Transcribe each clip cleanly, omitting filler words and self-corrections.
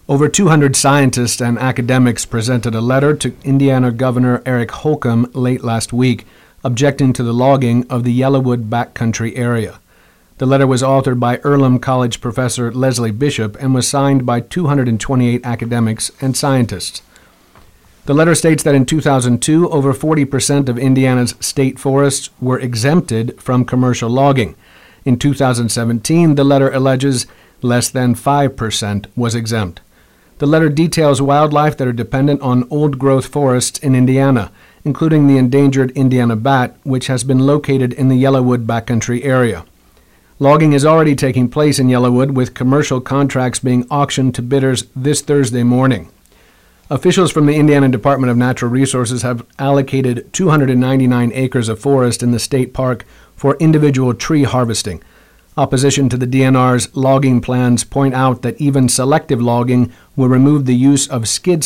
Over 200 scientists and academics presented a letter to Indiana Governor Eric Holcomb late last week, objecting to the logging of the Yellowwood backcountry area. The letter was authored by Earlham College professor Leslie Bishop and was signed by 228 academics and scientists. The letter states that in 2002, over 40% of Indiana's state forests were exempted from commercial logging. In 2017, the letter alleges less than 5% was exempt. The letter details wildlife that are dependent on old-growth forests in Indiana, including the endangered Indiana bat, which has been located in the Yellowwood backcountry area. Logging is already taking place in Yellowwood, with commercial contracts being auctioned to bidders this Thursday morning. Officials from the Indiana Department of Natural Resources have allocated 299 acres of forest in the state park for individual tree harvesting. Opposition to the DNR's logging plans point out that even selective logging will involve the use of skid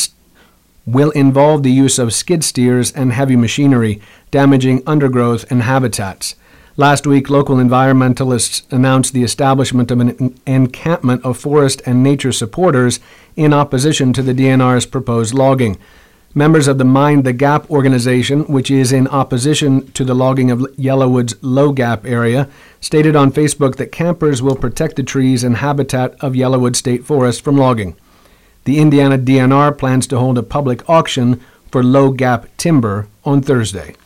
steers and heavy machinery, damaging undergrowth and habitats. Last week, local environmentalists announced the establishment of an encampment of forest and nature supporters in opposition to the DNR's proposed logging. Members of the Mind the Gap organization, which is in opposition to the logging of Yellowwood's Low Gap area, stated on Facebook that campers will protect the trees and habitat of Yellowwood State Forest from logging. The Indiana DNR plans to hold a public auction for Low Gap timber on Thursday.